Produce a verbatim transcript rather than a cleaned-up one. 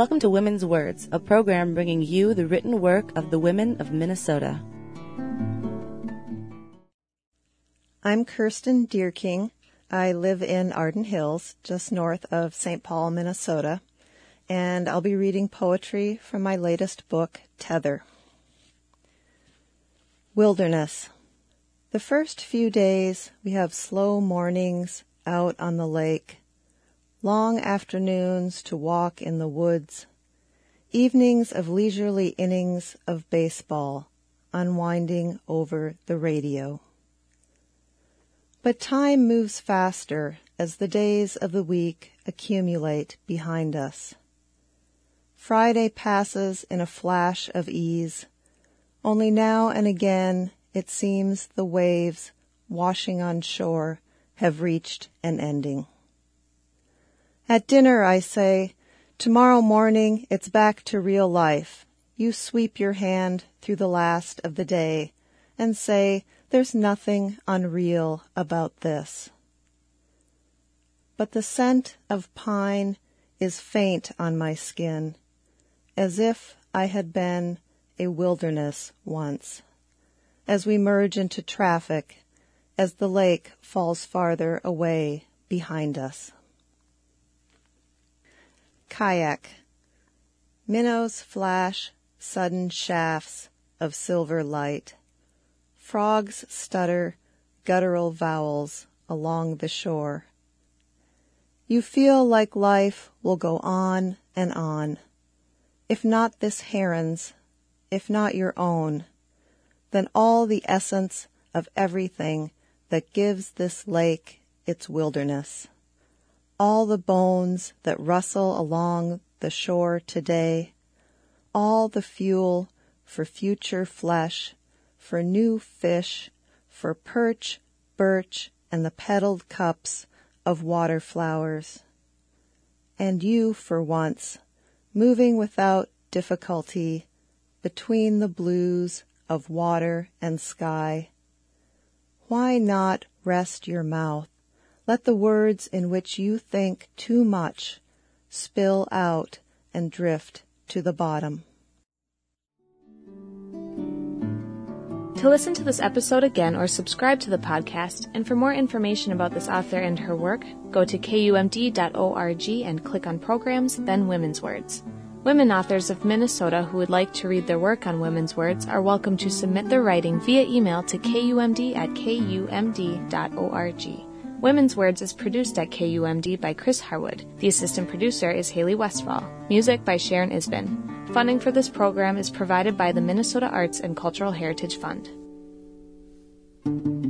Welcome to Women's Words, a program bringing you the written work of the women of Minnesota. I'm Kirsten Deerking. I live in Arden Hills, just north of Saint Paul, Minnesota, and I'll be reading poetry from my latest book, Tether. Wilderness. The first few days, we have slow mornings out on the lake, long afternoons to walk in the woods, evenings of leisurely innings of baseball, unwinding over the radio. But time moves faster as the days of the week accumulate behind us. Friday passes in a flash of ease, only now and again it seems the waves washing on shore have reached an ending. At dinner I say, tomorrow morning it's back to real life. You sweep your hand through the last of the day and say, there's nothing unreal about this. But the scent of pine is faint on my skin, as if I had been a wilderness once. As we merge into traffic, as the lake falls farther away behind us. Kayak. Minnows flash sudden shafts of silver light. Frogs stutter guttural vowels along the shore. You feel like life will go on and on. If not this heron's, if not your own, then all the essence of everything that gives this lake its wilderness. All the bones that rustle along the shore today, all the fuel for future flesh, for new fish, for perch, birch, and the petaled cups of water flowers. And you, for once, moving without difficulty between the blues of water and sky. Why not rest your mouth? Let the words in which you think too much spill out and drift to the bottom. To listen to this episode again or subscribe to the podcast, and for more information about this author and her work, go to K U M D dot org and click on Programs, then Women's Words. Women authors of Minnesota who would like to read their work on Women's Words are welcome to submit their writing via email to K U M D at K U M D dot org. Women's Words is produced at K U M D by Chris Harwood. The assistant producer is Haley Westfall. Music by Sharon Isbin. Funding for this program is provided by the Minnesota Arts and Cultural Heritage Fund.